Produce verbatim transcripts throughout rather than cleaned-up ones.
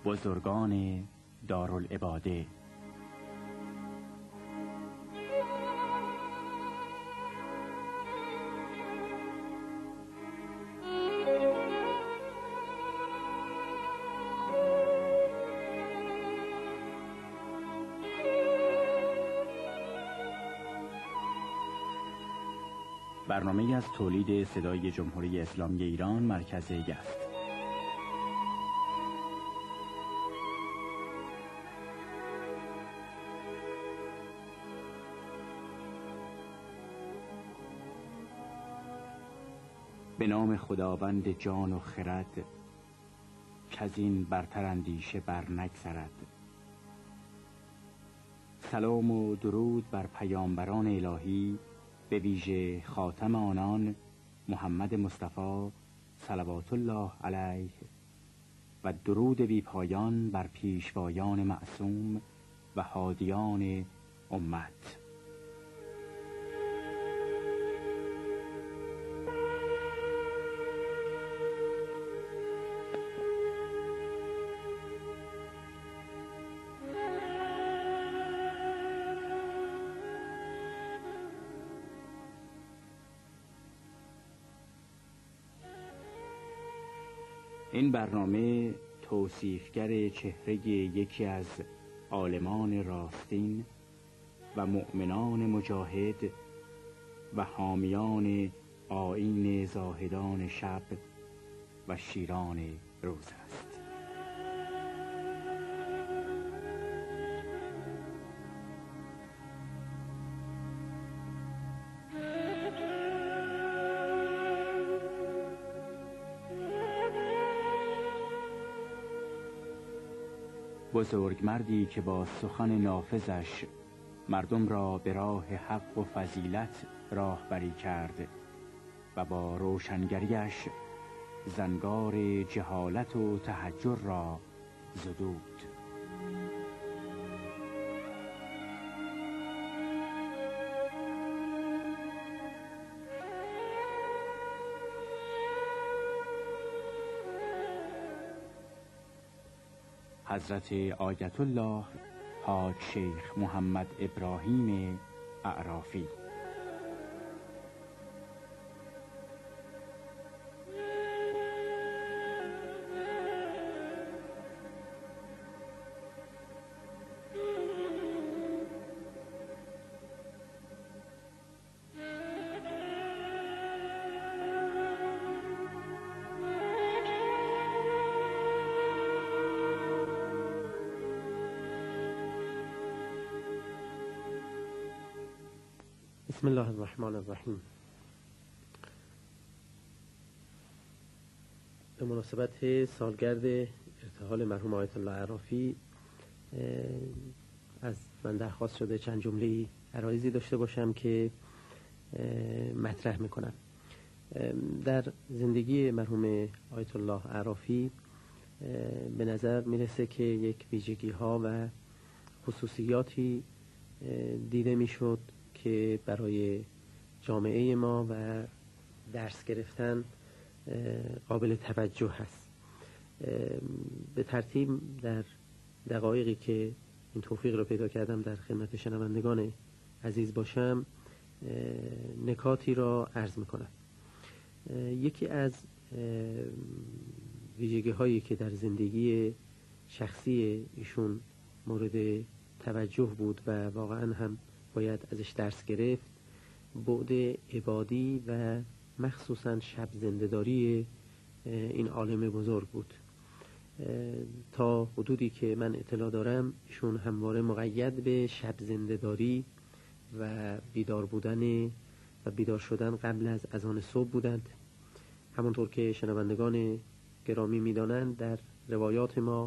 بزرگان دارالعباده. برنامه از تولید صدای جمهوری اسلامی ایران مرکز یزد. به نام خداوند جان و خرد، کزین برتر اندیشه بر نگذرد. سلام و درود بر پیامبران الهی، به ویژه خاتم آنان محمد مصطفی صلوات الله علیه، و درود بی پایان بر پیشوایان معصوم و هادیان امت. این برنامه توصیفگر چهره یکی از عالمان راستین و مؤمنان مجاهد و حامیان آیین زاهدان شب و شیران روز است. بزرگمردی که با سخن نافذش مردم را به راه حق و فضیلت راهبری کرد و با روشنگریش زنگار جهالت و تحجر را زدود. حضرت آیت الله حاج شیخ محمد ابراهیم اعرافی. بسم الله الرحمن الرحیم. به مناسبت سالگرد ارتحال مرحوم آیت الله اعرافی از من درخواست شده چند جمله عرایضی داشته باشم که مطرح میکنم. در زندگی مرحوم آیت الله اعرافی به نظر میرسه که یک ویژگی ها و خصوصیاتی دیده میشد که برای جامعه ما و درس گرفتن قابل توجه هست. به ترتیب در دقایقی که این توفیق رو پیدا کردم در خدمت شنوندگان عزیز باشم، نکاتی را عرض میکنم. یکی از ویژگی هایی که در زندگی شخصی ایشون مورد توجه بود و واقعا هم باید ازش درس گرفت، بعد عبادی و مخصوصا شب زنده‌داری این عالم بزرگ بود. تا حدودی که من اطلاع دارم ایشون همواره مقید به شب زنده‌داری و بیدار بودن و بیدار شدن قبل از اذان صبح بودند. همونطور که شنوندگان گرامی می‌دانند، در روایات ما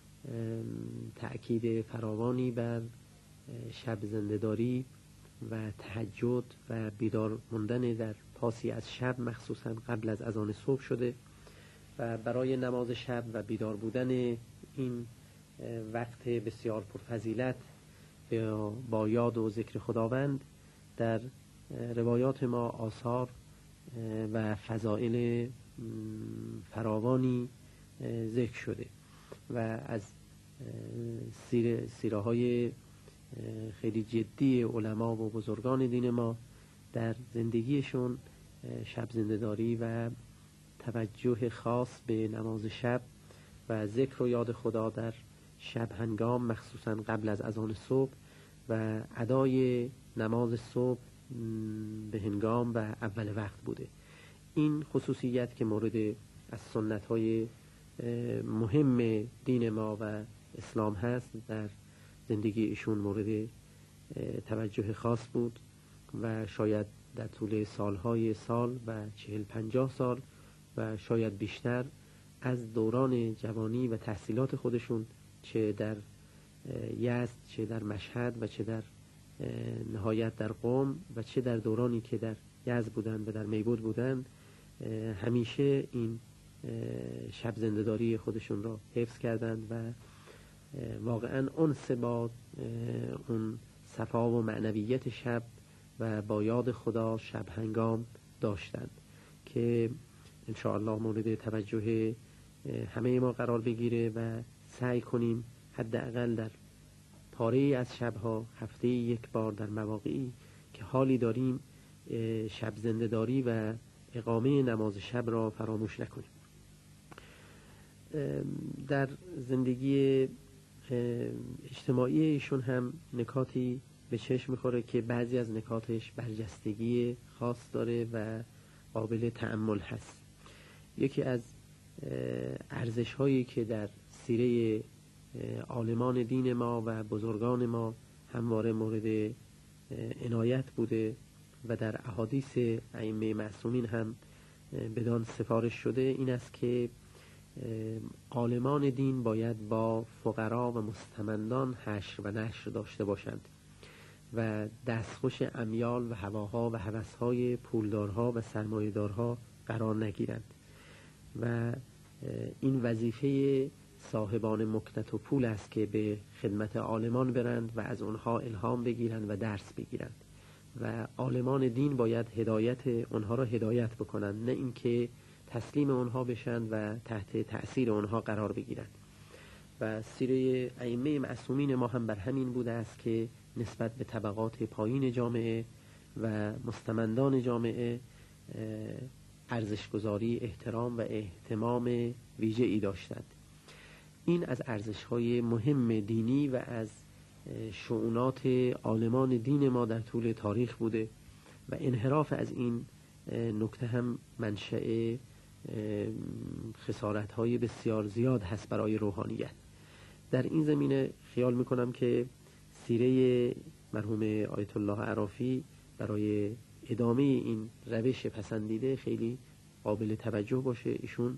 تأکید فراوانی بر شب زنده‌داری و تهجد و بیدار موندن در پاسی از شب، مخصوصا قبل از اذان صبح شده و برای نماز شب و بیدار بودن این وقت بسیار پرفضیلت با یاد و ذکر خداوند در روایات ما آثار و فضائل فراوانی ذکر شده. و از سیر سیره های خیلی جدی علما و بزرگان دین ما در زندگیشون شب زنده‌داری و توجه خاص به نماز شب و ذکر و یاد خدا در شب هنگام، مخصوصا قبل از اذان صبح و ادای نماز صبح به هنگام و اول وقت بوده. این خصوصیت که مورد از سنت های مهم دین ما و اسلام هست در زندگی ایشون مورد توجه خاص بود و شاید در طول سالهای سال و چهل پنجاه سال و شاید بیشتر از دوران جوانی و تحصیلات خودشون، چه در یزد چه در مشهد و چه در نهایت در قم و چه در دورانی که در یزد بودند و در میبود بودند، همیشه این شب زنده‌داری خودشون را حفظ کردند و واقعا انس با اون صفا و معنویت شب و با یاد خدا شب هنگام داشتند که انشاءالله مورد توجه همه ما قرار بگیره و سعی کنیم حداقل در پاره از شبها هفته یک بار در مواقعی که حالی داریم شب زنده‌داری و اقامه نماز شب را فراموش نکنیم. در زندگی اجتماعی ایشون هم نکاتی به چشم میخوره که بعضی از نکاتش برجستگی خاص داره و قابل تأمل هست. یکی از ارزش هایی که در سیره عالمان دین ما و بزرگان ما همواره مورد عنایت بوده و در احادیث ائمه معصومین هم بدان سفارش شده، این است که عالمان دین باید با فقرا و مستمندان حشر و نشر داشته باشند و دستخوش امیال و هواها و هوسهای پولدارها و سرمایه‌دارها قرار نگیرند و این وظیفه صاحبان مکنت و پول است که به خدمت عالمان برند و از آنها الهام بگیرند و درس بگیرند و عالمان دین باید هدایت آنها را هدایت بکنند، نه اینکه تسلیم آنها بشند و تحت تأثیر آنها قرار بگیرند. و سیره ائمه معصومین ما هم بر همین بوده است که نسبت به طبقات پایین جامعه و مستمندان جامعه ارزشگذاری، احترام و اهتمام ویژه‌ای داشتند. این از ارزش‌های مهم دینی و از شؤونات عالمان دین ما در طول تاریخ بوده و انحراف از این نکته هم منشأ خسارت‌های بسیار زیاد هست برای روحانیت. در این زمینه خیال میکنم که سیره مرحوم آیت الله عرافی برای ادامه این روش پسندیده خیلی قابل توجه باشه. ایشون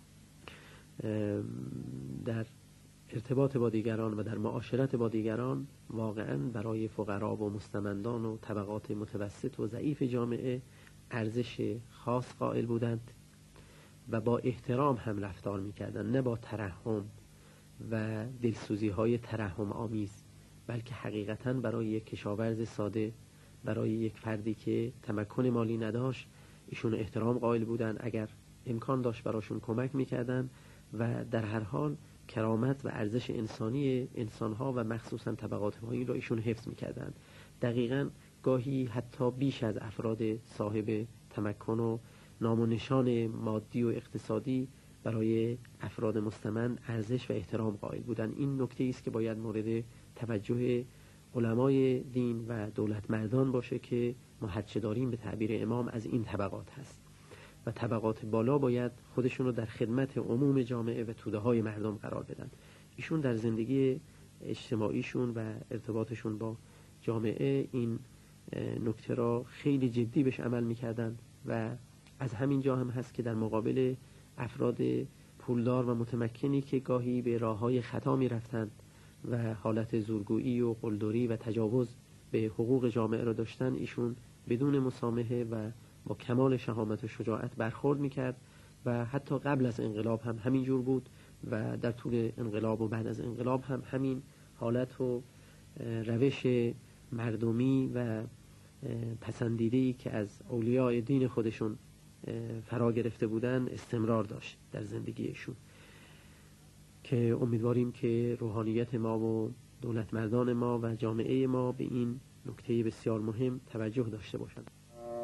در ارتباط با دیگران و در معاشرت با دیگران واقعا برای فقرا و مستمندان و طبقات متوسط و ضعیف جامعه ارزش خاص قائل بودند و با احترام هم رفتار میکردند، نه با ترحم و دلسوزی های ترحم آمیز، بلکه حقیقتا برای یک کشاورز ساده، برای یک فردی که تمکن مالی نداشت، ایشون احترام قائل بودند. اگر امکان داشت براشون کمک میکردند و در هر حال کرامت و ارزش انسانی انسانها و مخصوصا طبقات پایین را ایشون حفظ میکردند. دقیقاً گاهی حتی بیش از افراد صاحب تمکن و نام و نشان مادی و اقتصادی برای افراد مستمند ارزش و احترام قائل بودند. این نکته است که باید مورد توجه علمای دین و دولت مردان باشه که ما هرچه داریم به تعبیر امام از این طبقات هست و طبقات بالا باید خودشون رو در خدمت عموم جامعه و توده های مردم قرار بدن. ایشون در زندگی اجتماعیشون و ارتباطشون با جامعه این نکته را خیلی جدی بهش عمل میکردن و از همین جا هم هست که در مقابل افراد پولدار و متمکنی که گاهی به راههای خطا میرفتند و حالت زورگویی و قلدری و تجاوز به حقوق جامعه را داشتن، ایشون بدون مسامحه و با کمال شهامت و شجاعت برخورد میکرد و حتی قبل از انقلاب هم همین جور بود و در طول انقلاب و بعد از انقلاب هم همین حالت و روش مردمی و پسندیده‌ای که از اولیاء دین خودشون فرا گرفته بودن استمرار داشت در زندگیشون، که امیدواریم که روحانیت ما و دولتمردان ما و جامعه ما به این نکته بسیار مهم توجه داشته باشند.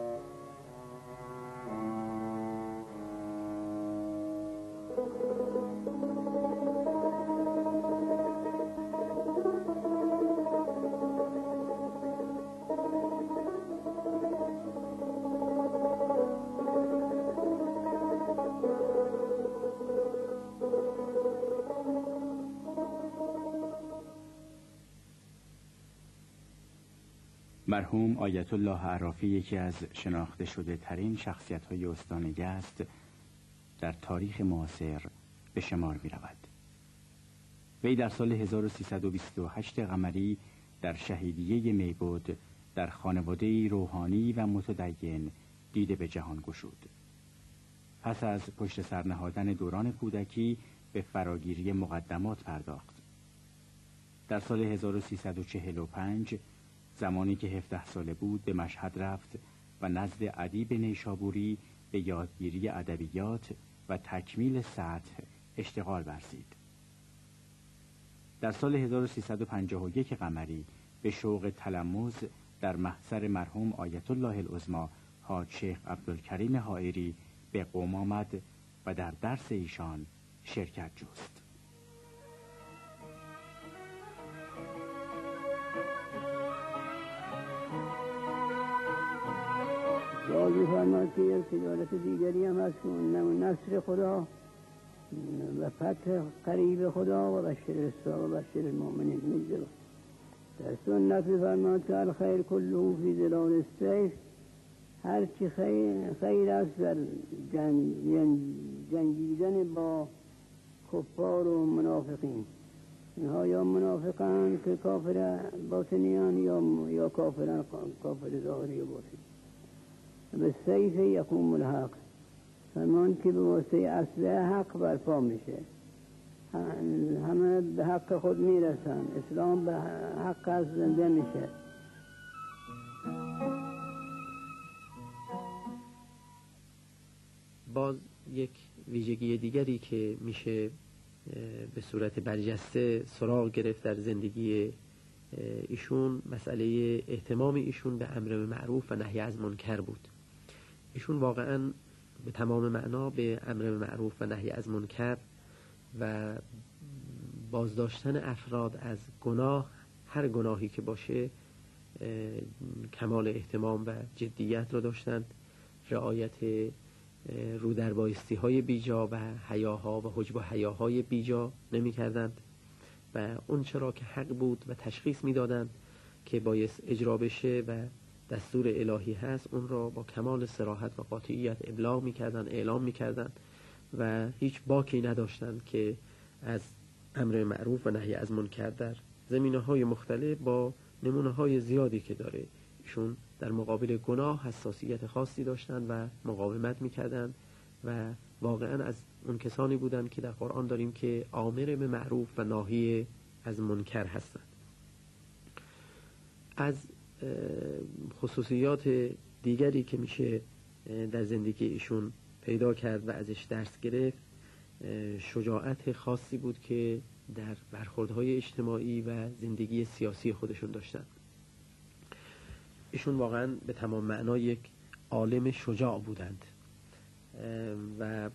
مرحوم آیت الله عرافی یکی از شناخته شده ترین شخصیت های استان یزد در تاریخ معاصر به شمار می رود. وی در سال هزار و سیصد و بیست و هشت قمری در شهیدیه میبود در خانواده روحانی و متدین دیده به جهان گشود. پس از پشت سر نهادن دوران کودکی به فراگیری مقدمات پرداخت. در سال هزار و سیصد و چهل و پنج زمانی که هفده ساله بود به مشهد رفت و نزد ادیب نیشابوری به یادگیری ادبیات و تکمیل سطح اشتغال ورزید. در سال هزار و سیصد و پنجاه و یک قمری به شوق تلمذ در محضر مرحوم آیت الله العظمی حاج شیخ عبدالکریم حائری به قم آمد و در درس ایشان شرکت جست. بازی فرماد که یک تجارت دیگری هم هست که اون نصر خدا و فتح قریب خدا و بشر الصابرین و بشر المؤمنین می‌گوید. در سنت فرماد که الخیر کله فی ظلال السیف، هر چی خیر, خیر است در جنگ جنگیدن با کفار و منافقین. اینها یا منافقان که کافر باطنیان یا یا کافران کافر ظاهری و باطنی. به سیف یقوم الحق، فرمان که به واسطه اصل حق برپا میشه، همه به حق خود میرسن، اسلام به حق از زنده میشه. باز یک ویژگی دیگری که میشه به صورت برجسته سراغ گرفت در زندگی ایشون، مسئله اهتمام ایشون به امر معروف و نهی از منکر بود. ایشون واقعاً به تمام معنا به امر معروف و نهی از منکر و بازداشتن افراد از گناه، هر گناهی که باشه، کمال اهتمام و جدیت را داشتند. رعایت رودربایستی های بیجا و حیاها و حجب و حیاهای بیجا نمی کردند و اون چرا که حق بود و تشخیص می دادند که بایست اجرا بشه و دستور الهی هست، اون را با کمال صراحت و قاطعیت ابلاغ می کردند، اعلام می کردند و هیچ باکی نداشتند که از امر معروف و نهی از منکر در زمینه های مختلف با نمونه های زیادی که داره. ایشون در مقابل گناه حساسیت خاصی داشتند و مقاومت میکردند و واقعا از اون کسانی بودند که در قرآن داریم که آمر به معروف و ناهی از منکر هستند. از خصوصیات دیگری که میشه در زندگی ایشون پیدا کرد و ازش درس گرفت، شجاعت خاصی بود که در برخوردهای اجتماعی و زندگی سیاسی خودشون داشتند. ایشون واقعا به تمام معنا یک عالم شجاع بودند و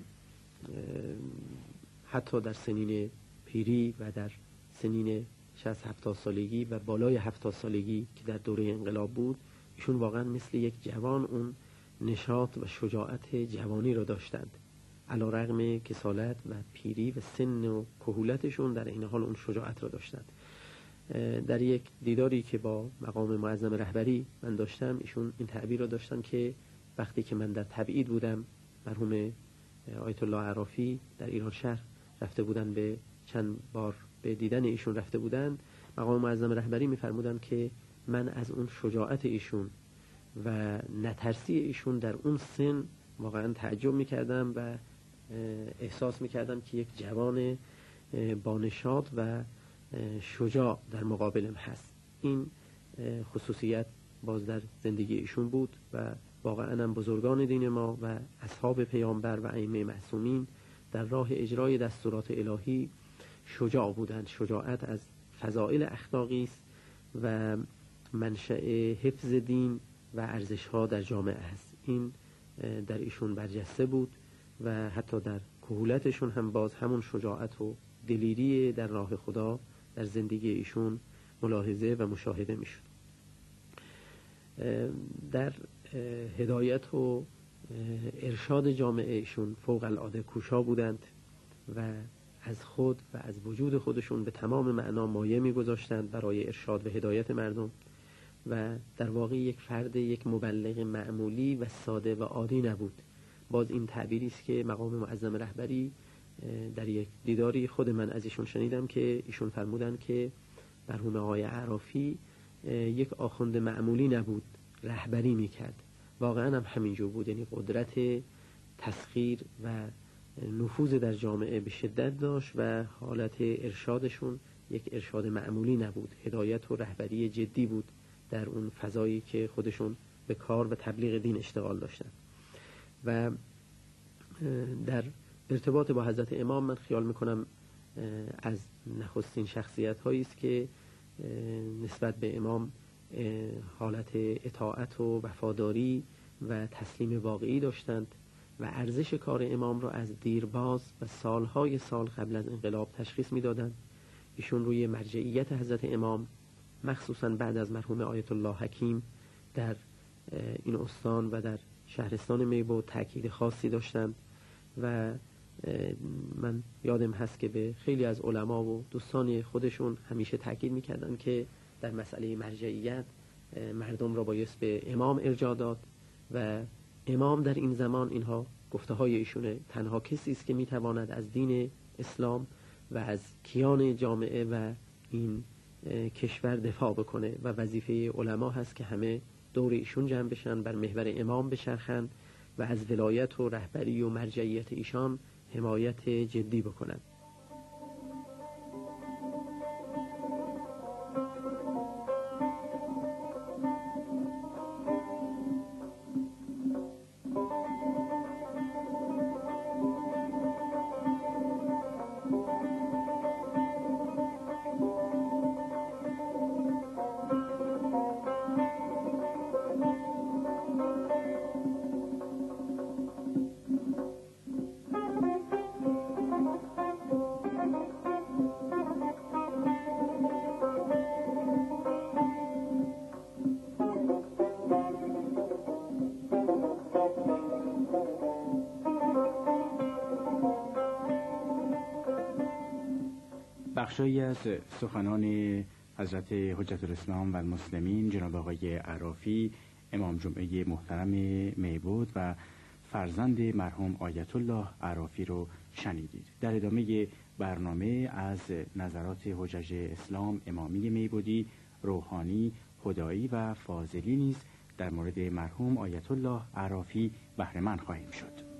حتی در سنین پیری و در سنین شصت هفتاد سالگی و بالای هفتاد سالگی که در دوره انقلاب بود، ایشون واقعا مثل یک جوان اون نشاط و شجاعت جوانی را داشتند، علی رغم کسالت و پیری و سن و کهولتشون در این حال اون شجاعت را داشتند. در یک دیداری که با مقام معظم رهبری من داشتم، ایشون این تعبیر را داشتن که وقتی که من در تبعید بودم، مرحوم آیت الله عرافی در ایران شهر رفته بودن، به چند بار به دیدن ایشون رفته بودن، مقام معظم رهبری می‌فرمودند که من از اون شجاعت ایشون و نترسی ایشون در اون سن واقعا تعجب می‌کردم و احساس می‌کردم که یک جوان با نشاط و شجاع در مقابلم هست. این خصوصیت باز در زندگی ایشون بود و واقعا هم بزرگان دین ما و اصحاب پیامبر و ائمه معصومین در راه اجرای دستورات الهی شجاع بودند. شجاعت از فضائل اخلاقی است و منشأ حفظ دین و ارزش‌ها در جامعه است. این در ایشون برجسته بود و حتی در کهولتشون هم باز همون شجاعت و دلیری در راه خدا در زندگی ایشون ملاحظه و مشاهده میشد. در هدایت و ارشاد جامعه ایشون فوق العاده کوشا بودند و از خود و از وجود خودشون به تمام معنا مایه میگذاشتند برای ارشاد و هدایت مردم و در واقع یک فرد، یک مبلغ معمولی و ساده و عادی نبود. باز این تعبیری است که مقام معظم رهبری در یک دیداری خود من از ایشون شنیدم که ایشون فرمودند که مرحوم آقای عرافی یک آخوند معمولی نبود، رهبری میکرد. واقعا هم همینجور بود، یعنی قدرت تسخیر و نفوذ در جامعه به شدت داشت و حالت ارشادشون یک ارشاد معمولی نبود، هدایت و رهبری جدی بود در اون فضایی که خودشون به کار و تبلیغ دین اشتغال داشتن. و در ارتباط با حضرت امام من خیال میکنم از نخستین شخصیت هایی است که نسبت به امام حالت اطاعت و وفاداری و تسلیم واقعی داشتند و ارزش کار امام را از دیرباز و سالهای سال قبل از انقلاب تشخیص میدادند. ایشون روی مرجعیت حضرت امام مخصوصا بعد از مرحوم آیت الله حکیم در این استان و در شهرستان میبود تأکید خاصی داشتند و من یادم هست که به خیلی از علما و دوستان خودشون همیشه تأکید میکردن که در مسئله مرجعیت مردم را بایست به امام ارجاع داد و امام در این زمان، اینها گفته های ایشونه، تنها کسی است که میتواند از دین اسلام و از کیان جامعه و این کشور دفاع بکنه و وظیفه علما هست که همه دور ایشون جمع بشن، بر محور امام بچرخند و از ولایت و رهبری و مرجعیت ایشان حمایت جدی بکنند. بخشی از سخنان حضرت حجت الاسلام و المسلمین جناب آقای عرافی، امام جمعه محترم میبود و فرزند مرحوم آیت الله عرافی رو شنیدید. در ادامه برنامه از نظرات حجج اسلام امامی میبودی، روحانی، خدایی و فاضلی نیز در مورد مرحوم آیت الله عرافی بهره مند خواهیم شد.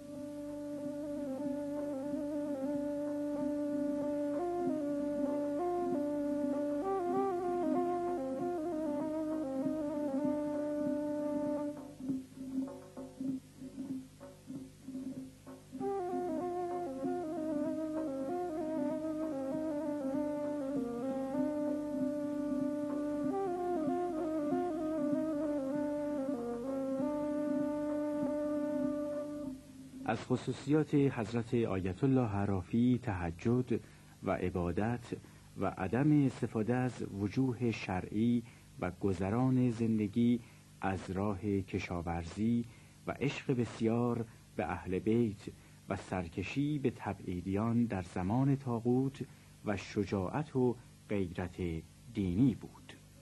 از خصوصیات حضرت آیت الله عرافی تهجد و عبادت و عدم استفاده از وجوه شرعی و گذران زندگی از راه کشاورزی و عشق بسیار به اهل بیت و سرکشی به تبعیدیان در زمان طاغوت و شجاعت و غیرت دینی بود.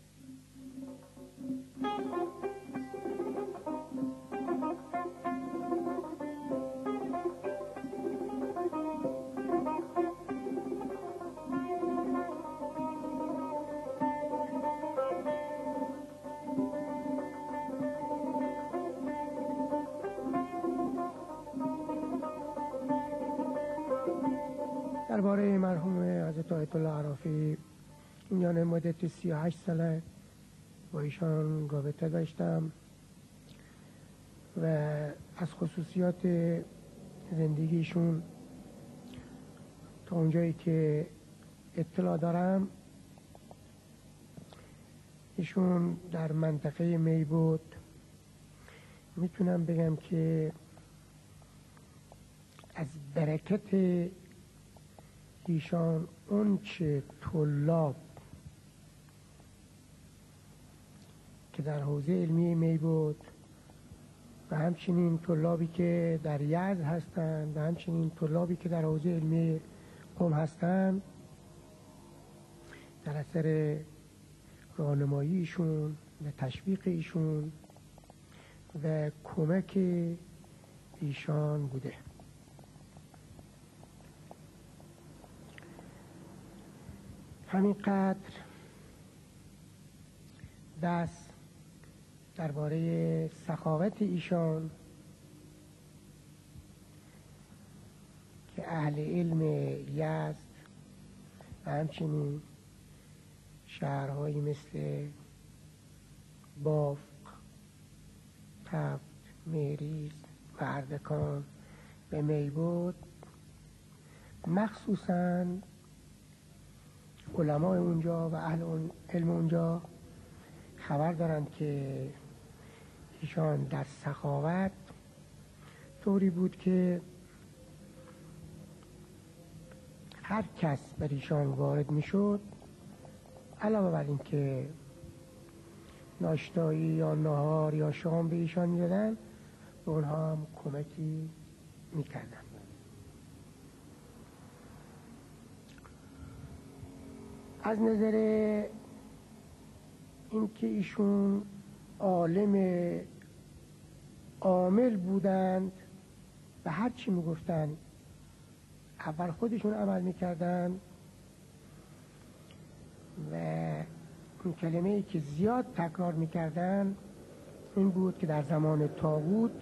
درباره مرحوم حضرت آیت الله عرافی میان مدت سی و هشت ساله با ایشان رابطه داشتم و از خصوصیات زندگیشون تا اونجایی که اطلاع دارم ایشون در منطقه میبود، میتونم بگم که از برکت ایشان اون چه طلاب که در حوزه علمی میبود و همچنین طلابی که در یزد هستند و همچنین طلابی که در حوزه علمی قم هستند، در اثر راهنمایی ایشون و تشویق ایشون و کمک ایشان بوده. همینقدر دست درباره سخاوت ایشان که اهل علم یزد و همچنین شهرهایی مثل بافق، تفت، مهریز و اردکان به میبود، مخصوصاً علمای اونجا و اهل علم اونجا خبر دارند که ایشان در سخاوت طوری بود که هر کس بر ایشان وارد میشد، علاوه بر این که ناشتایی یا نهار یا شام به ایشان میدادن، به اونها هم کمکی میکردن. از نظر اینکه ایشون عالم عامل بودند و هر چی میگفتن اول خودشون عمل میکردن و اون کلمه ای که زیاد تکرار میکردن این بود که در زمان طاغوت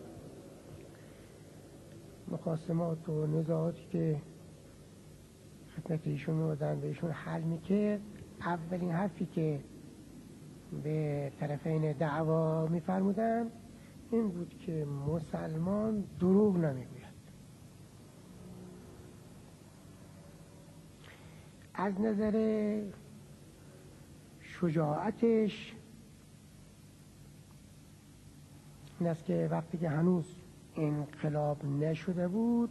مخاصمات و نزاعاتی که خدمت ایشون می‌آمدن به ایشون حل میکرد، اولین حرفی که به طرفین دعوا میفرمودن این بود که مسلمان دروغ نمیگوید. از نظر شجاعتش این است که وقتی که هنوز انقلاب نشده بود،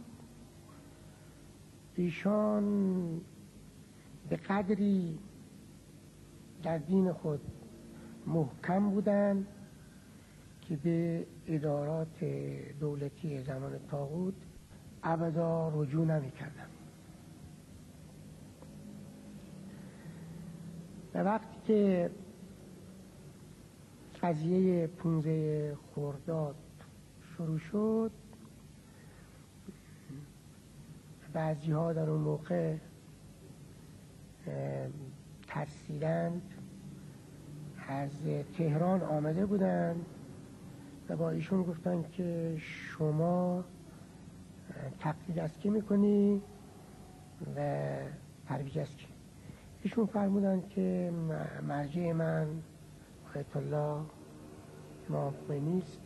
ایشان به قدری در دین خود محکم بودند که به ادارات دولتی زمان طاغوت ابدا رجوع نمی کردن. و وقتی که قضیه پونزه خرداد شروع شد، بعضی ها در اون موقع ترسیدند، از تهران آمده بودند و با ایشون گفتن که شما تقلید از کی میکنی و ترویج از کی؟ ایشون فرمودن که مرجع من آیت الله امام خمینی است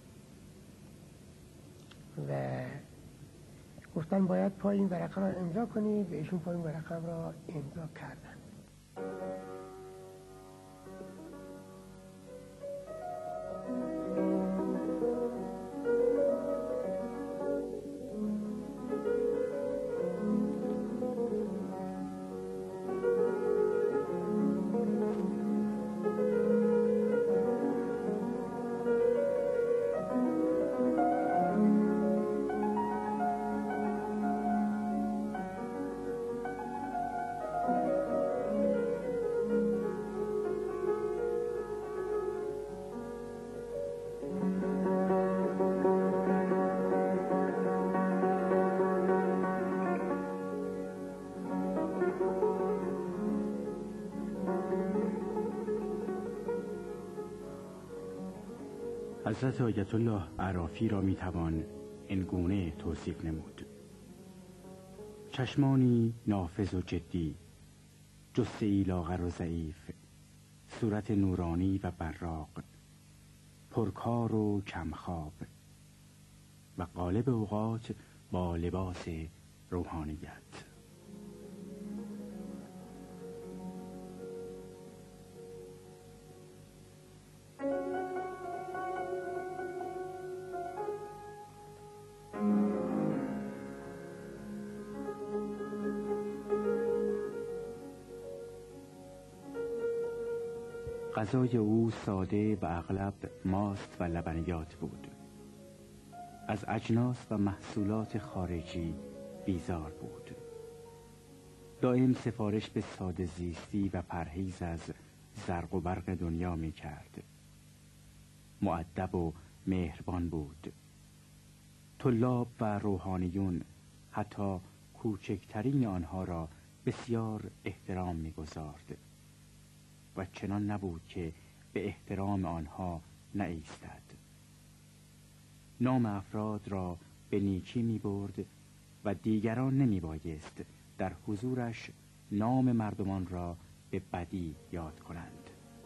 و گفتن باید پای این ورقه را امضا کنید و ایشون پای این ورقه را امضا کردن. حضرت آیت الله عرافی را میتوان اینگونه توصیف نمود: چشمانی نافذ و جدی، جثه‌ای لاغر و ضعیف، صورت نورانی و براق، پرکار و کمخواب و غالب اوقات با لباس روحانیت. غذای او ساده و اغلب ماست و لبنیات بود. از اجناس و محصولات خارجی بیزار بود. دائم سفارش به ساده زیستی و پرهیز از زرق و برق دنیا می کرد. مؤدب و مهربان بود. طلاب و روحانیون حتی کوچکترین آنها را بسیار احترام می گذارد و چنان نبود که به احترام آنها نایستد. نام افراد را به نیکی می برد و دیگران نمی بایست در حضورش نام مردمان را به بدی یاد کنند.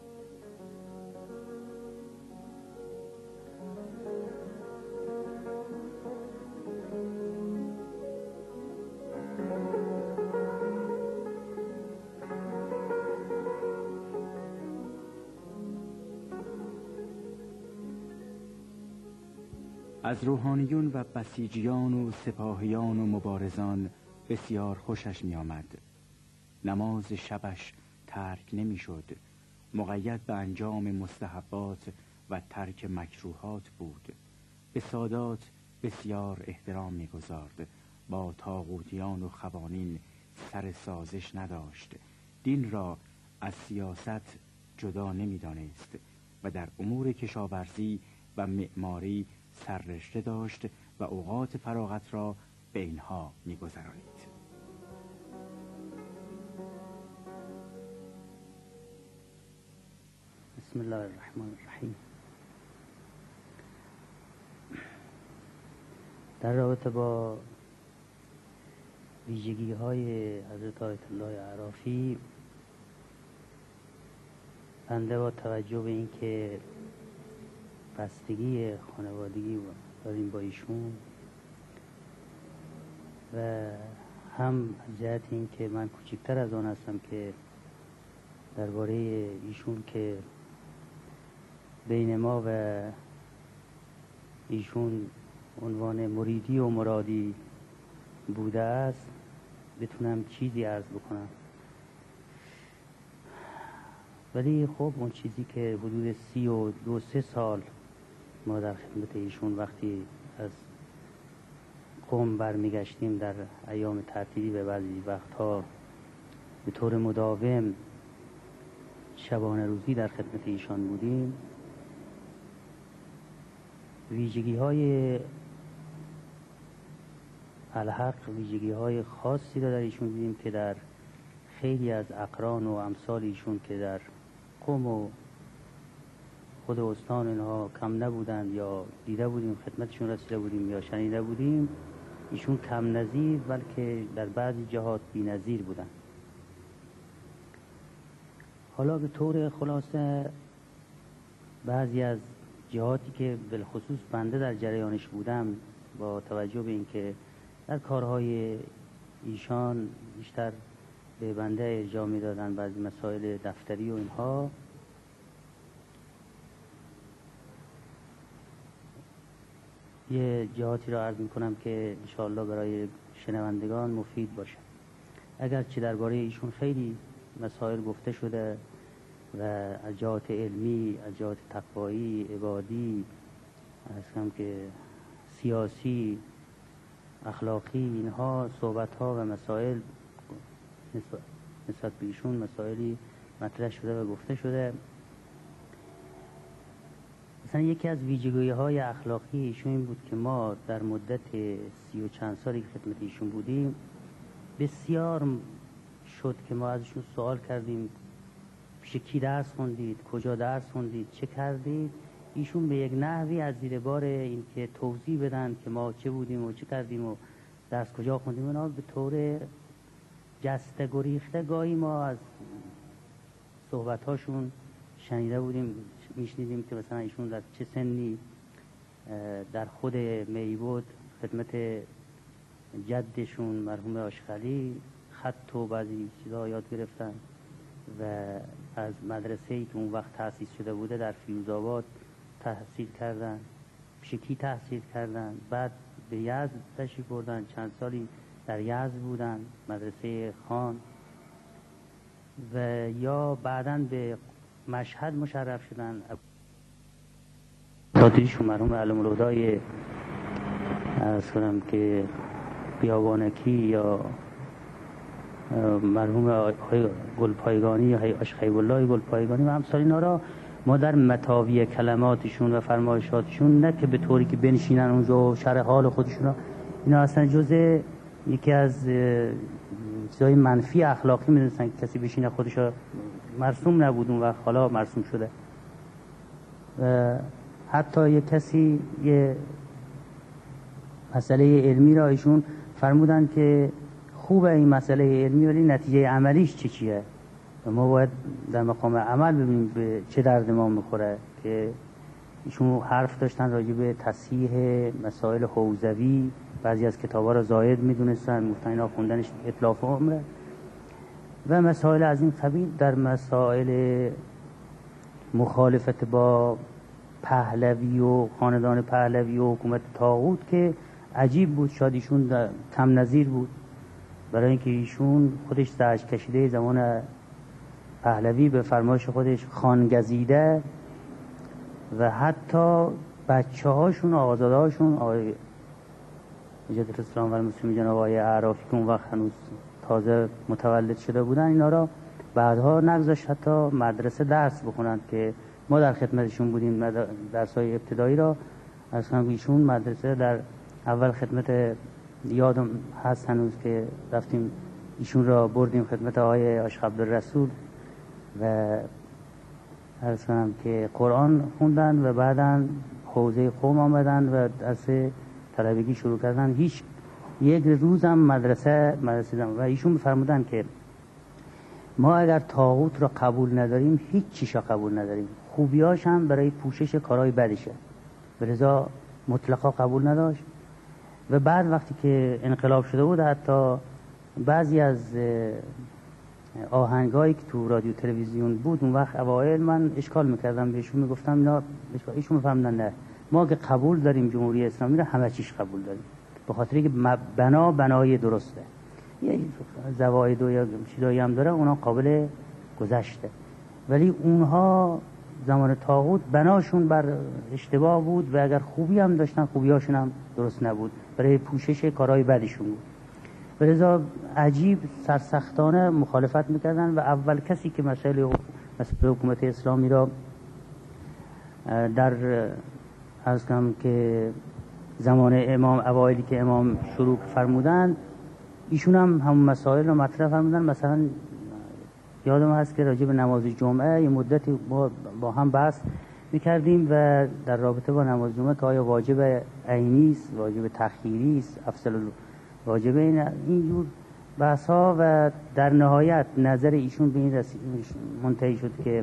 از روحانیون و بسیجیان و سپاهیان و مبارزان بسیار خوشش می آمد. نماز شبش ترک نمی شد. مقید به انجام مستحبات و ترک مکروهات بود. به سادات بسیار احترام می گذارد. با طاغوتیان و خوانین سر سازش نداشت. دین را از سیاست جدا نمی دانست و در امور کشاورزی و معماری سررشته داشت و اوقات فراغت را به اینها می‌گذرانید. بسم الله الرحمن الرحیم. در رابطه با ویژگی های حضرت آیت الله اعرافی، بنده با توجه به اینکه بستگی خانوادگی داریم با ایشون و هم جهت این که من کوچکتر از آن هستم که درباره ایشون که بین ما و ایشون عنوان مریدی و مرادی بوده است بتونم چیزی عرض بکنم. ولی خب اون چیزی که حدود سی و دو سه سال ما در خدمت ایشون وقتی از قم برمیگشتیم در ایام تعطیلی و بعضی وقتها به طور مداوم شبانه روزی در خدمت ایشان بودیم، ویژگی های الحق ویژگی های خاصی را در ایشون دیدیم که در خیلی از اقران و امثال ایشون که در قم و خود استان اینها کم نبودند یا دیده بودیم خدمتشون رسیده بودیم یا شنیده بودیم، ایشون کم نظیر بلکه در بعضی جهات بی نظیر بودند. حالا به طور خلاصه بعضی از جهاتی که بالخصوص بنده در جریانش بودم با توجه به اینکه در کارهای ایشان بیشتر به بنده ارجاع می‌دادن بعضی مسائل دفتری و اینها، یه جهاتی را عرض می‌کنم که انشاءالله برای شنوندگان مفید باشه. اگرچه درباره ایشون خیلی مسائل گفته شده و از جهات علمی، از جهات تقوایی، عبادی، از که سیاسی، اخلاقی، اینها صحبت‌ها و مسائل نسبت به ایشون مسائلی مطرح شده و گفته شده. مثلا یکی از ویژگی‌های اخلاقی ایشون این بود که ما در مدت سی و چند سالی که خدمت ایشون بودیم بسیار شد که ما ازشون سوال کردیم پیش کی درس خوندید، کجا درس خوندید، چه کردید. ایشون به یک نحوی از زیر بار این که توضیح بدن که ما چه بودیم و چه کردیم و درس کجا خوندیم، اونا به طور جسته گریخته گاهی ما از صحبت‌هاشون شنیده بودیم، میشنیدیم که مثلا ایشون در چه سنی در خود میبود خدمت جدشون مرحوم آشخلی خط و بعضی چیزا یاد گرفتن و از مدرسه‌ای که اون وقت تأسیس شده بوده در فیروزآباد تحصیل کردن. پیش کی تحصیل کردن؟ بعد به یزد تشریف بردن، چند سالی در یزد بودن مدرسه خان و یا بعداً به مشهد مشرف شدن. دادیشون مرحوم علم الهدای از کنم که بیابانکی یا مرحوم آقای گلپایگانی یا آقای خیب الله گلپایگانی و امثال اینا را ما در متاوی کلماتشون و فرمایشاتشون نه که به طوری که بنشینن اونجا و شرح حال خودشون را، اینا اصلا جزء یکی از چیزای منفی اخلاقی میدونستن که کسی بشینه خودش را مرسوم نبود اون وقت، حالا مرسوم شده. و حتی یک کسی یه مسئله علمی را ایشون فرمودن که خوبه این مسئله علمی ولی نتیجه عملیش چی چیه و ما باید در مقام عمل ببینیم به چه درد ما میخوره. که ایشون حرف داشتن راجع به تصحیح مسائل حوزوی، بعضی از کتابا را زائد میدونستن، میگفتن اینا خوندنش اتلاف عمره و مسائل از این قبیل. در مسائل مخالفت با پهلوی و خاندان پهلوی و حکومت طاغوت که عجیب بود، شاید ایشون کم نظیر بود، برای اینکه ایشون خودش سرش کشیده زمان پهلوی به فرمایش خودش خان گزیده و حتی بچه هاشون آزاده هاشون آقای جدت اسلام و المسلمین جناب آقای اعرافی که اون وقت هنوز تازه متولد شده بودن، اینا را بعدها نگذاشت حتی مدرسه درس بخونند که ما در خدمتشون بودیم. درس‌های ابتدایی را از کنم ایشون مدرسه در اول خدمت یادم هست هنوز که رفتیم ایشون را بردیم خدمت آقای عاشق عبدالرسول و عرض کنم که قرآن خوندن و بعداً حوزه قوم آمدن و درس طلبگی شروع کردن. هیچ یک روزم مدرسه مدرسه دم. و ایشون بفرمودن که ما اگر طاغوت را قبول نداریم هیچ چیز را قبول نداریم، خوبیاش هم برای پوشش کارهای بدشه، لذا مطلقا قبول نداشت. و بعد وقتی که انقلاب شده بود حتی بعضی از آهنگایی که تو رادیو تلویزیون بود اون وقت اوایل من اشکال میکردم بهشون، میگفتم اینا ایشون میفهمدن نه ما که قبول داریم جمهوری اسلامی رو همه چیش قبول داریم به خاطر که بنا بنای درسته، یه زواید و یا چیزایی هم داره اونا قابل گذشته، ولی اونها زمان طاغوت بناشون بر اشتباه بود و اگر خوبی هم داشتن خوبیاشون هم درست نبود، برای پوشش کارهای بدشون بود. ولذا عجیب سرسختانه مخالفت میکردن و اول کسی که مسئله مسئله حکومت اسلامی را در عرض کنم که زمان امام اوایلی که امام شروع فرمودن ایشون هم همون مسائل رو مطرح فرمودن. مثلا یادم هست که راجع به نماز جمعه یه مدتی با, با هم بحث میکردیم و در رابطه با نماز جمعه که آیا واجب عینی است، واجب تخییری است، افضل واجب این اینجور بحث ها و در نهایت نظر ایشون به این منتهی شد که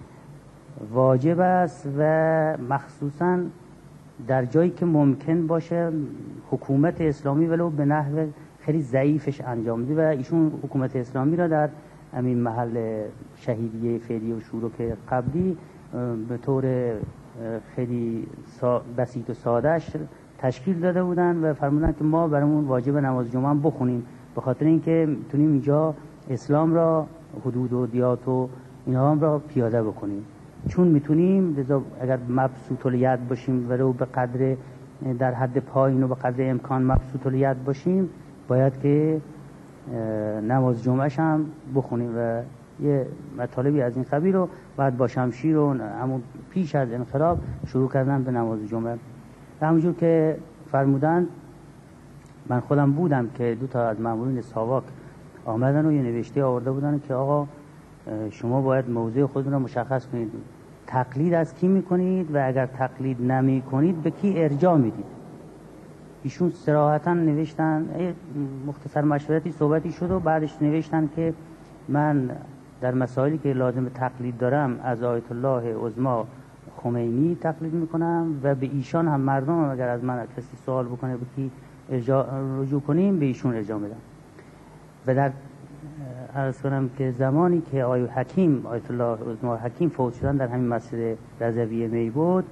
واجب است و مخصوصا در جایی که ممکن باشه حکومت اسلامی ولو به نحو خیلی ضعیفش انجام بده و ایشون حکومت اسلامی را در همین محل شهیدیه فعلی و شروع قبلی به طور خیلی بسیط و سادهش تشکیل داده بودن و فرمودن که ما برامون واجب نماز جمعه هم بخونیم به خاطر اینکه میتونیم اینجا اسلام را حدود و دیات و اینها هم را پیاده بکنیم، چون میتونیم اگر مبسوط الید باشیم ولو به قدر در حد پایین و به قدر امکان مبسوط الید باشیم باید که نماز جمعهش هم بخونیم و یه مطالبی از این قبیل رو بعد با شمشیر و همون پیش از انقلاب شروع کردن به نماز جمعه. و همونجور که فرمودن من خودم بودم که دو تا از مامورین ساواک آمدن و یه نوشته آورده بودن که آقا شما باید موضع خودتون رو مشخص کنید، تقلید از کی میکنید و اگر تقلید نمی کنید به کی ارجاع میدید. ایشون صراحتا نوشتن، مختصر مشورتی صحبتی شد و بعدش نوشتن که من در مسائلی که لازم تقلید دارم از آیت الله عظما خمینی تقلید میکنم و به ایشان هم مردم هم اگر از من کسی سوال بکنه به کی ارجاع رجوع کنیم به ایشون ارجاع میدم. و در عرض کنم که زمانی که آیت حکیم آیت الله عظما حکیم فوت شدن در همین مسجد رضوی می بود،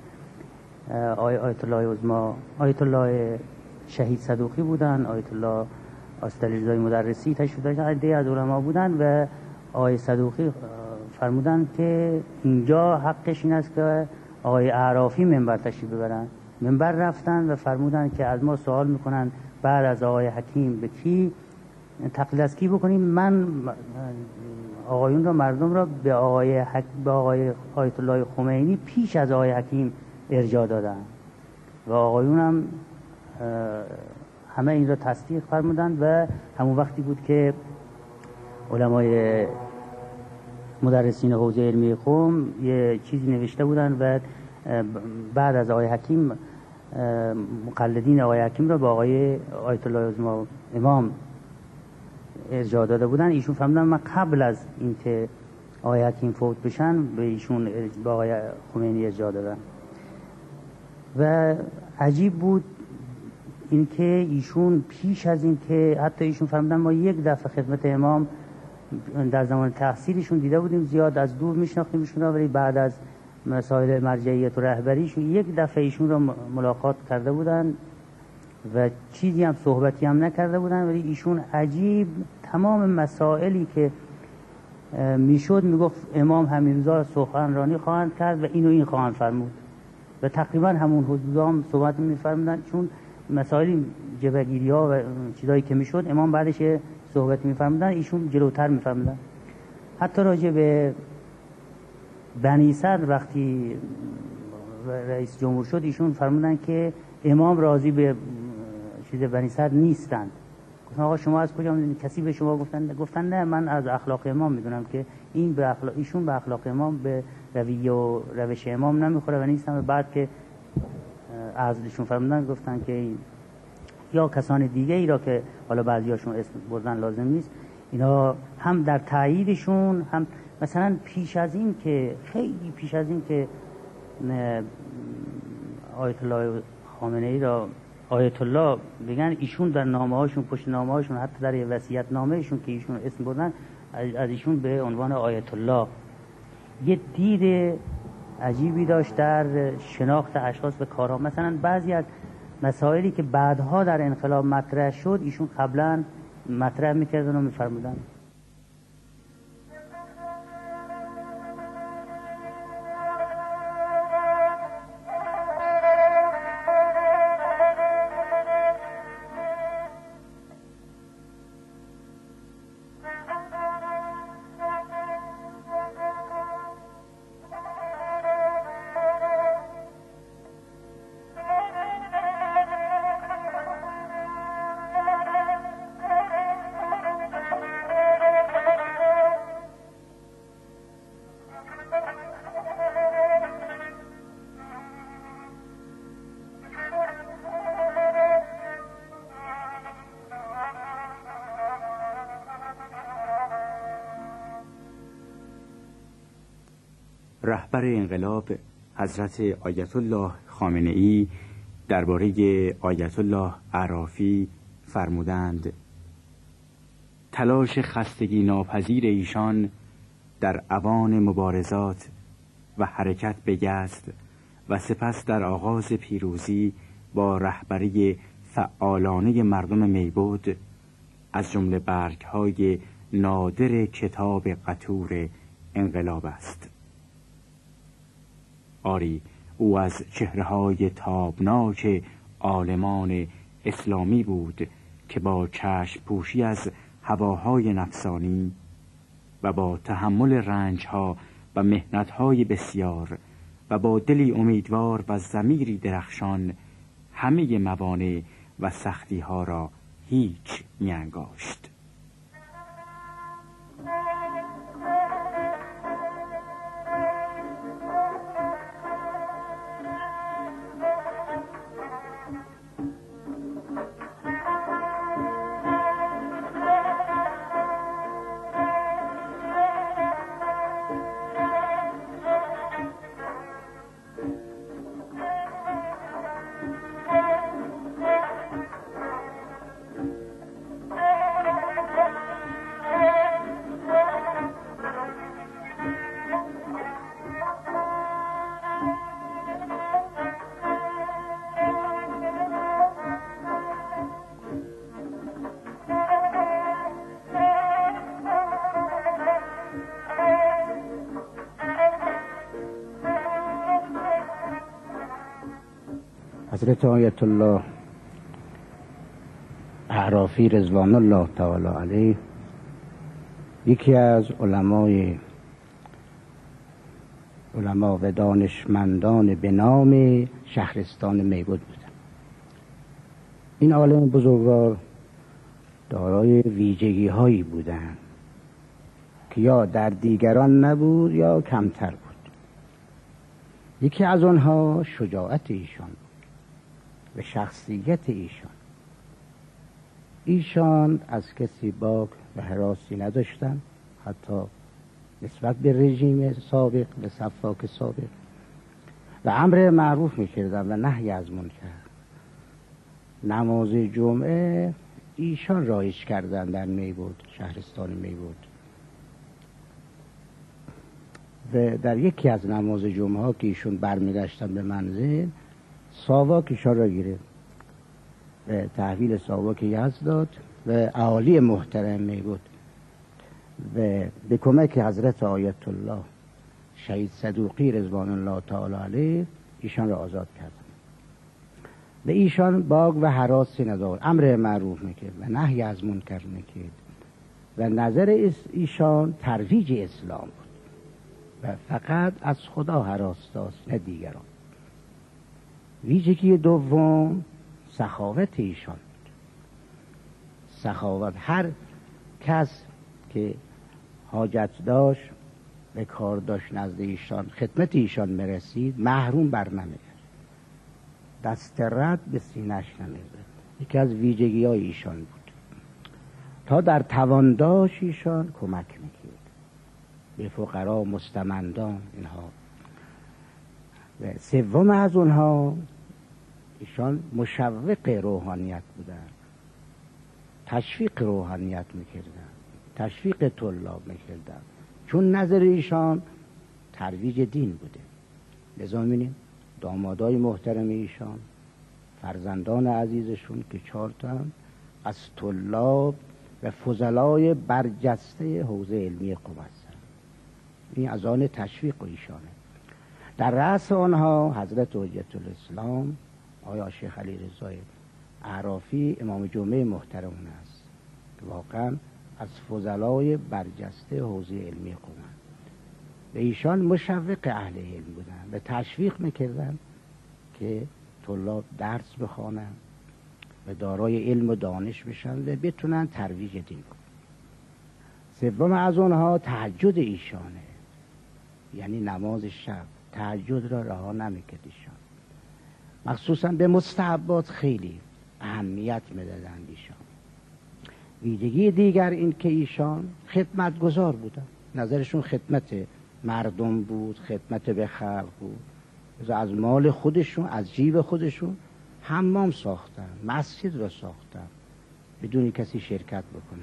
آیت الله عظما آیت الله شهید صدوقی بودن، آیت الله آستالی رضایی مدرسی تشریف داشتن، عده از علما بودن و آیت صدوقی فرمودن که اینجا حقش این است که آقای اعرافی منبر تشریف ببرن. منبر رفتن و فرمودن که از ما سوال میکنن بعد از آقای حکیم به کی تقلید از کی بکنیم. من آقایون را مردم را به آقای حک... به آقای آیت الله خمینی پیش از آقای حکیم ارجاع دادن و آقایون هم همه این را تصدیق فرمودند و همون وقتی بود که علمای مدرسین حوزه علمی قم یه چیزی نوشته بودن و بعد از آقای حکیم مقلدین آقای حکیم را به آقای آیت الله عظمی امام ارجاع داده بودن. ایشون فهمیدن من قبل از اینکه آقای حکیم فوت بشن به ایشون به آقای خمینی ارجاع دادن و عجیب بود اینکه ایشون پیش از اینکه حتی ایشون فهمیدن ما یک دفعه خدمت امام در زمان تحصیلشون دیده بودیم، زیاد از دور میشناختیم ایشون را، ولی بعد از مسائل مرجعیت و رهبریشون یک دفعه ایشون را ملاقات کرده بودن و چیزی هم صحبتی هم نکرده بودن، ولی ایشون عجیب تمام مسائلی که میشد میگفت امام همین روزا سخنرانی خواهند کرد و اینو این خواهند فرمود و تقریبا همون حدودا هم صحبت میفرمودن، چون مسائل جبهگیری ها و چیزایی که میشد امام بعدش صحبت میفرمودن ایشون جلوتر میفرمودن. حتی راجع به بنی صدر وقتی رئیس جمهور شد ایشون فرمودن که امام راضی به چیز بنی صدر نیستند. گفتن آقا شما از کجا میدونید؟ کسی به شما گفتن؟ گفتن نه من از اخلاق امام میدونم که این به اخلاق ایشون به اخلاق امام به رویه و روش امام نمیخوره و نیستم. و بعد که عزلشون فرمودن گفتن که این یا کسان دیگه ای را که حالا بعضیاشون اسم بردن لازم نیست، اینا هم در تاییدشون هم مثلا پیش از این که خیلی پیش از این که آیت الله خامنه ای را آیت الله بگن ایشون در نامه هاشون پشت نامه هاشون حتی در وصیت نامه ایشون که ایشون اسم بردن از ایشون به عنوان آیت الله یه دید عجیبی داشت در شناخت اشخاص به کارها. مثلا بعضی از مسائلی که بعدها در انقلاب مطرح شد ایشون قبلا مطرح میکردن و میفرمودن. رهبر انقلاب حضرت آیت الله خامنه ای درباره آیت الله اعرافی فرمودند تلاش خستگی ناپذیر ایشان در اوان مبارزات و حرکت به یزد و سپس در آغاز پیروزی با رهبری فعالانه مردم میبود از جمله برگ‌های نادر کتاب قطور انقلاب است. آری او از چهره‌های تابناک عالمان اسلامی بود که با چشم پوشی از هواهای نفسانی و با تحمل رنجها و محنتهای بسیار و با دلی امیدوار و ضمیری درخشان همه موانع و سختی‌ها را هیچ می‌انگاشت. حضرت آیت الله اعرافی رضوان الله تعالی علیه یکی از علمای علما و دانشمندان به نام شهرستان میبود بودند. این عالم بزرگوار دارای ویژگی هایی بودند که یا در دیگران نبود یا کمتر بود. یکی از آنها شجاعت ایشان بود و شخصیت ایشان. ایشان از کسی باک و هراسی نداشتند، حتی نسبت به رژیم سابق، به سفاک سابق، و امر معروف میکردن و نهی از منکر. نماز جمعه ایشان رایج کردن در میبود، شهرستان میبود. و در یکی از نماز جمعه ها که ایشون برمیگشتن به منزل، ساواک ایشان را گرفت و تحویل ساواک یزد داد و اهالی محترم میبود و به کمک حضرت آیت الله شهید صدوقی رضوان الله تعالی علیه ایشان را آزاد کرد. به ایشان باگ و هراسی نداشت، امر معروف میکرد و نهی از منکر میکرد و نظر ایشان ترویج اسلام بود و فقط از خدا هراس داشت نه دیگران. ویژگی دوم سخاوت ایشان بود. سخاوت، هر کس که حاجت داشت به کار داشت نزد ایشان، خدمت ایشان مرسید، محروم بر نمیگشت، دست رد به سینه‌اش نمیزد. یکی از ویژگی های ایشان بود. تا در توان داشت ایشان کمک میکرد به فقرا، مستمندان اینها. و سوم از اونها ایشان مشوق روحانیت بودن، تشویق روحانیت میکردن، تشویق طلاب میکردن، چون نظر ایشان ترویج دین بوده. لذا می‌بینیم دامادای محترم ایشان، فرزندان عزیزشون که چهار تا از طلاب و فضلای برجسته حوزه علمی قم هستند. این از آن تشویق ایشانه. در رأس آنها حضرت حجت الاسلام آیا شیخ علی رضا اعرافی امام جمعه محترمون است که واقعا از فضلای برجسته حوزه علمی قم. و ایشان مشوق اهل علم بودن و تشویق میکردن که طلاب درس بخوانن و دارای علم و دانش بشن و بتونن ترویج دین کنن. سوم از اونها تهجد ایشانه، یعنی نماز شب، تهجد را رها نمیکرد ایشان. مخصوصا به مستحبات خیلی اهمیت میدادن ایشان. ویژگی دیگر این که ایشان خدمتگزار بودن، نظرشون خدمت مردم بود، خدمت به خلق بود. از مال خودشون، از جیب خودشون حمام ساختن، مسجد را ساختن بدون کسی شرکت بکنه.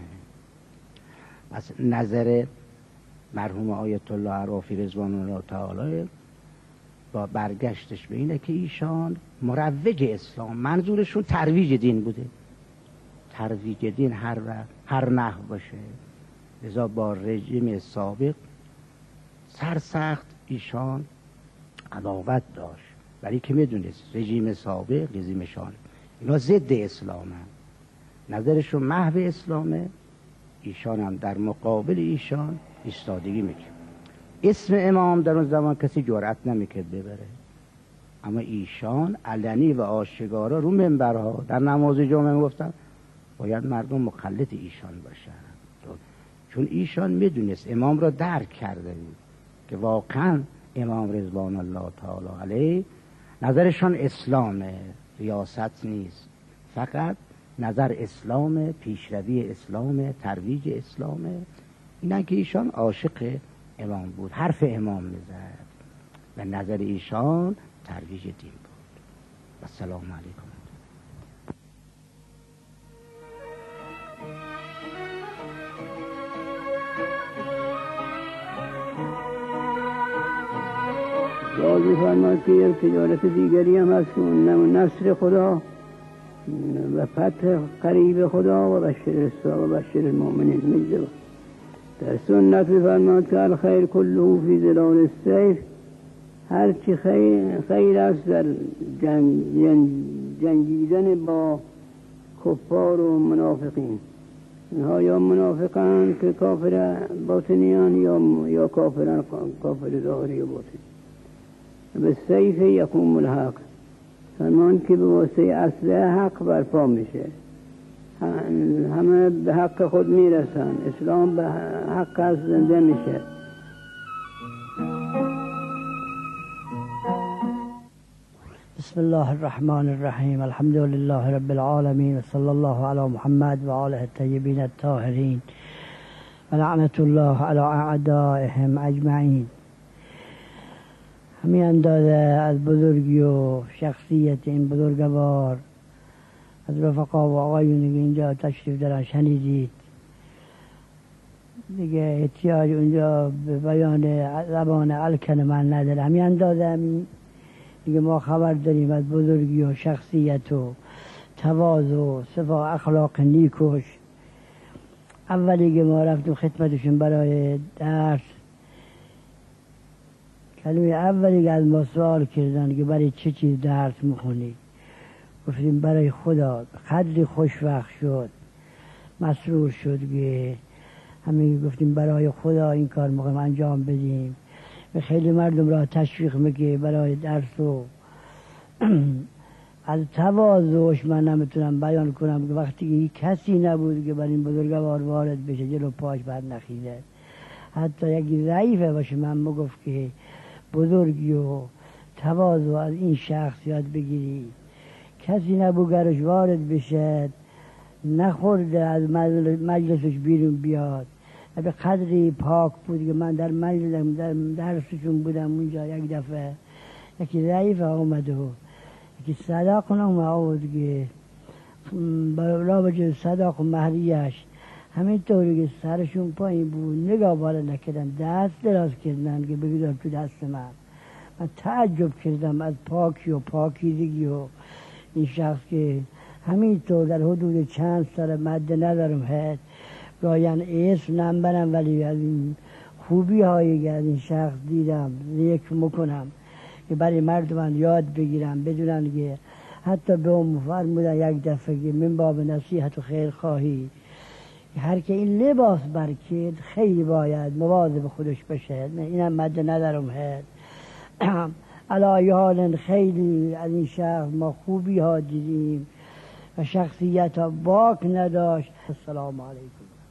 از نظر مرحوم آیت الله اعرافی رضوان الله تعالی با برگشتش به اینه که ایشان مروج اسلام، منظورشون ترویج دین بوده. ترویج دین هر هر نحو باشه. لذا با رژیم سابق سرسخت ایشان عداوت داشت، ولی که میدونست رژیم سابق، رژیم شاه، اینا ضد اسلامه، نظرشون محو اسلامه. ایشان هم در مقابل ایشان ایستادگی میکرد. اسم امام در اون زمان کسی جرأت نمیکرد ببره، اما ایشان علنی و آشکارا رو منبرها در نماز جمعه میگفتن باید مردم مقلد ایشان باشن، چون ایشان میدونست، امام را درک کرده بود که واقعا امام رضوان الله تعالی علیه نظرشان اسلامه، ریاست نیست، فقط نظر اسلام، پیشروی اسلام، ترویج اسلامه. اینا که ایشان عاشق امام بود، حرف امام میزد و نظر ایشان ترویج دین بود. و السلام علیکم. بازی فرماد که یک تجارت دیگری هم هست که اون نصر خدا و فتح قریب خدا و بشر الصابرین و بشر المؤمنین می‌دهد. در سنت فرماد که الخیر کله فی ظلال السیف هرچی خیر, خیر است در جنگ جنگیدن با کفار و منافقین. اینها یا منافقان که کافر باطنیان یا یا کافران کافر ظاهری و باطنی. به سیف یقوم الحق، فرمان که به واسطه اصل حق برپا میشه، همه به حق خود میرسن، اسلام به حق از زنده میشه. بسم الله الرحمن الرحیم، الحمد لله رب العالمین و صلی الله علی محمد و آله الطیبین الطاهرین و لعنت الله علی اعدائهم اجمعین. همین اندازه از بزرگی و شخصیت این بزرگوار از رفقا و آقایونی که اینجا تشریف دارن شنیدید. دیگه احتیاج اونجا به بیان زبان الکن من نداره. همین اندازه همین دیگه ما خبر داریم از بزرگی و شخصیت و تواضع و صفا اخلاق نیکوش. اولی که ما رفتیم خدمتشون برای درس، کلمه اولی که از ما سوال کردن که برای چه چیز درس میخونی، گفتیم برای خدا. قدری خوشوقت شد، مسرور شد که همین گفتیم برای خدا این کار میخوایم انجام بدیم. و خیلی مردم را تشویق میگه برای درس و از تواضعش من نمیتونم بیان کنم که وقتی که کسی نبود که بر این بزرگوار وارد بشه جلو پاش بر نخیزه. حتی یکی ضعیفه باشه من مگفت که بزرگی و تواضع از این شخص یاد بگیری. کسی نبود گرش وارد بشه نخورده از مجلسش بیرون بیاد. به قدری پاک بود که من در مجلس در درسشون بودم اونجا، یک دفعه یکی ضعیف آمد و یکی صداق آمد که رابطه صداق و مهریش همینطوری که سرشون پایین بود نگاه بالا نکردن، دست دراز کردن که بگذار تو دست من. من تعجب کردم از پاکی و پاکیزگی و این شخص که همینطور در حدود چند سال مد نظرم هست گاین اسم نمبرم، ولی از این خوبی هایی که از این شخص دیدم ذکر میکنم که برای مردمان یاد بگیرم، بدونن که حتی به اون فرمودن یک دفعه که من باب نصیحت و خیر خواهی هر که این لباس برکید خیلی باید مواظب خودش بشه. اینم مد نظرم هست. علی حال خیلی از این شخص ما خوبی ها دیدیم و شخصیت ها باک نداشت. السلام علیکم.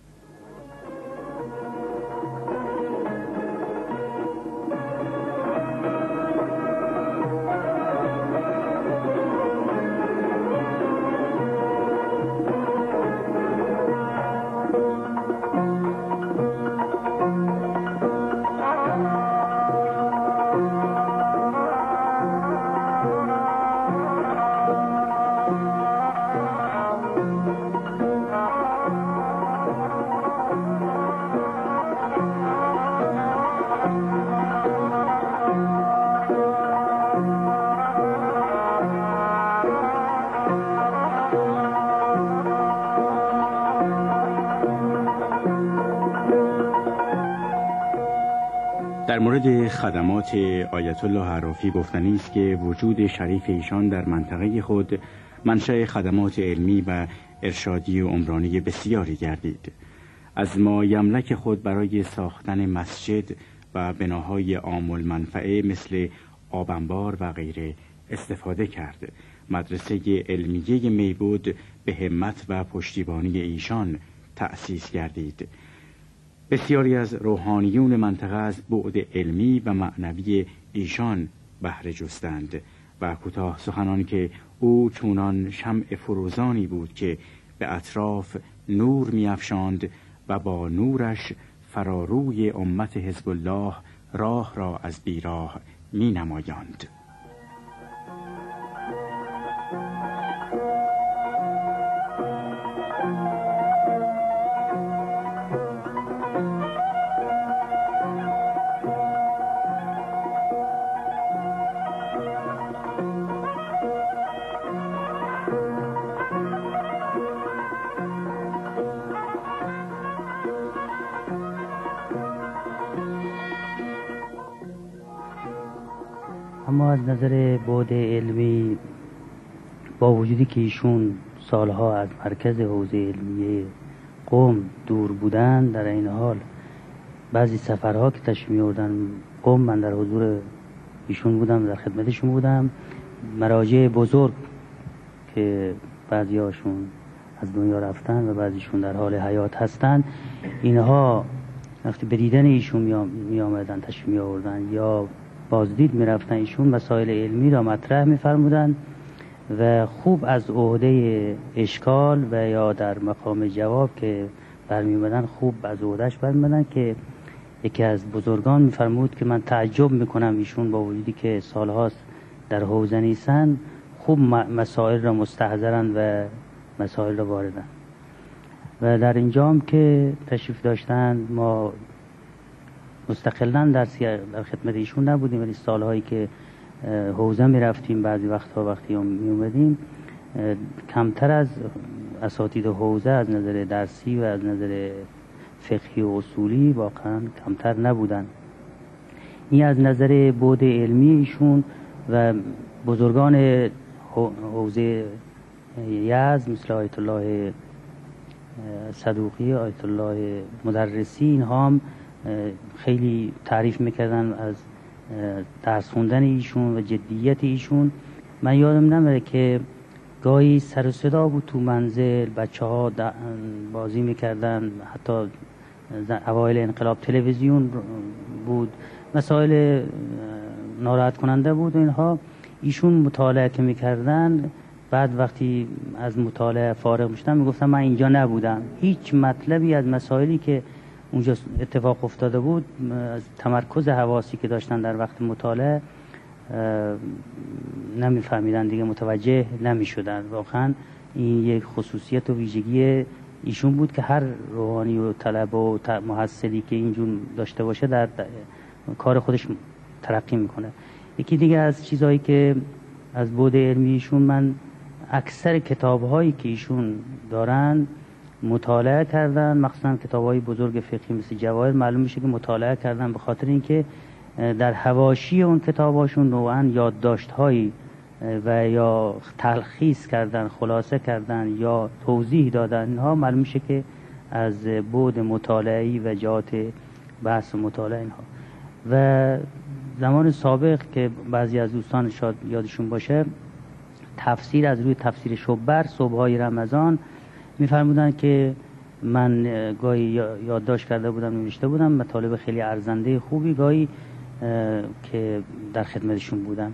در مورد خدمات آیت الله عرافی گفتنی است که وجود شریف ایشان در منطقه خود منشأ خدمات علمی و ارشادی و عمرانی بسیاری گردید. از مایملک خود برای ساختن مسجد و بناهای عام المنفعه مثل آبانبار و غیره استفاده کرد. مدرسه علمیه میبود به همت و پشتیبانی ایشان تأسیس گردید. بسیاری از روحانیون منطقه از بعد علمی و معنوی ایشان بهره جستند و کوتاه سخنان که او چونان شمع فروزانی بود که به اطراف نور می‌افشاند و با نورش فراروی امت حزب الله راه را از بیراه می‌نمایاند. اما از نظر بعد علمی با وجودی که ایشون سالها از مرکز حوزه علمی قم دور بودن، در این حال بعضی سفرها که تشریف می‌آوردن قم من در حضور ایشون بودم، در خدمتشون بودم. مراجع بزرگ که بعضی هاشون از دنیا رفتن و بعضیشون در حال حیات هستن، اینها وقتی به دیدن ایشون می آمدن تشریف می آوردن یا بازدید می رفتن، ایشون مسائل علمی را مطرح می فرمودن و خوب از عهده اشکال و یا در مقام جواب که برمی اومدن خوب از عهدهش برمی اومدن. که یکی از بزرگان می فرمود که من تعجب می کنم ایشون با وجودی که سالهاست در حوزه نیستن خوب مسائل را مستحضرن و مسائل را واردن. و در اینجا هم که تشریف داشتن ما مستقلاً در, در خدمت ایشون نبودیم، ولی سالهایی که حوزه می رفتیم بعضی وقتها وقتی هم می اومدیم کمتر از اساتید حوزه از نظر درسی و از نظر فقهی و اصولی واقعا کمتر نبودن. این از نظر بعد علمی ایشون و بزرگان حوزه یزد مثل آیت الله صدوقی، آیت الله مدرسی، اینها هم خیلی تعریف میکردن از درس خوندن ایشون و جدیت ایشون. من یادم نمیره که گاهی سر و صدا بود تو منزل، بچه ها بازی میکردن، حتی اوایل انقلاب تلویزیون بود، مسائل ناراحت کننده بود و اینها. ایشون مطالعه که میکردن بعد وقتی از مطالعه فارغ میشدن میگفتن من اینجا نبودم، هیچ مطلبی از مسائلی که اونجا اتفاق افتاده بود از تمرکز حواسی که داشتن در وقت مطالعه نمیفهمیدن دیگه، متوجه نمیشدن. واقعا این یک خصوصیت و ویژگی ایشون بود که هر روحانی و طلبه و محصلی که اینجور داشته باشه در کار خودش ترقی میکنه. یکی دیگه از چیزهایی که از بعد علمی ایشون من اکثر کتاب‌هایی که ایشون دارن مطالعه کردن، مخصوصا کتاب‌های بزرگ فقهی مثل جواهر، معلوم میشه که مطالعه کردن به خاطر اینکه در حواشی اون کتاباشون نوعاً یادداشت‌هایی و یا تلخیص کردن، خلاصه کردن یا توضیح دادن، اینها معلوم میشه که از بعد مطالعه‌ای و جهات بحث و مطالعه اینها. و زمان سابق که بعضی از دوستان شاید یادشون باشه تفسیر از روی تفسیر شبر صبح‌های رمضان می‌فرمودن که من گاهی یادداشت کرده بودم، نوشته بودم مطالب خیلی ارزنده خوبی گاهی که در خدمتشون بودم.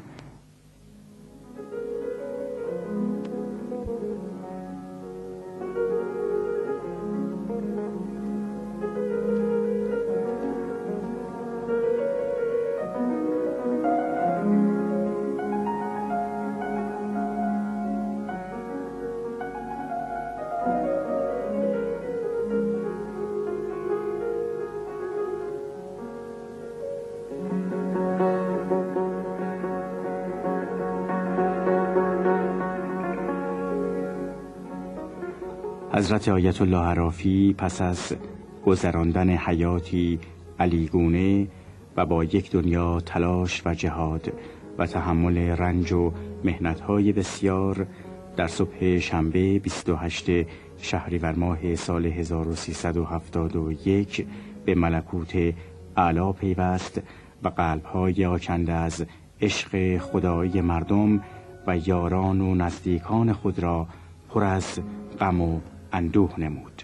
حضرت آیت الله عرافی پس از گذراندن حیاتی علیگونه و با یک دنیا تلاش و جهاد و تحمل رنج و محنت‌های بسیار، در صبح شنبه بیست و هشتم شهریور ماه سال هزار و سیصد و هفتاد و یک به ملکوت اعلی پیوست و قلب‌های آکنده از عشق خدایی مردم و یاران و نزدیکان خود را پر از غم و اندوه نمود.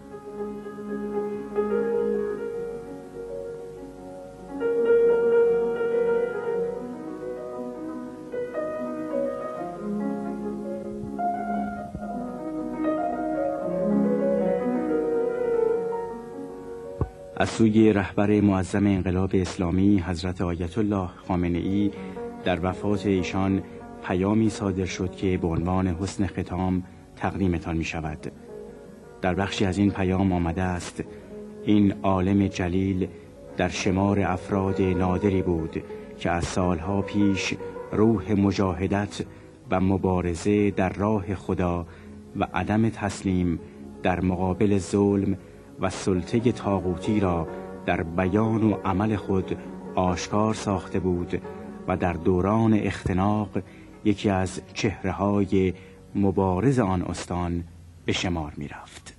از سوی رهبر معظم انقلاب اسلامی حضرت آیت الله خامنه ای در وفات ایشان پیامی صادر شد که به عنوان حسن ختام تقدیمتان می شود. در بخشی از این پیام آمده است: این عالم جلیل در شمار افراد نادری بود که از سالها پیش روح مجاهدت و مبارزه در راه خدا و عدم تسلیم در مقابل ظلم و سلطه طاغوتی را در بیان و عمل خود آشکار ساخته بود و در دوران اختناق یکی از چهره‌های مبارز آن استان به شمار می رفت.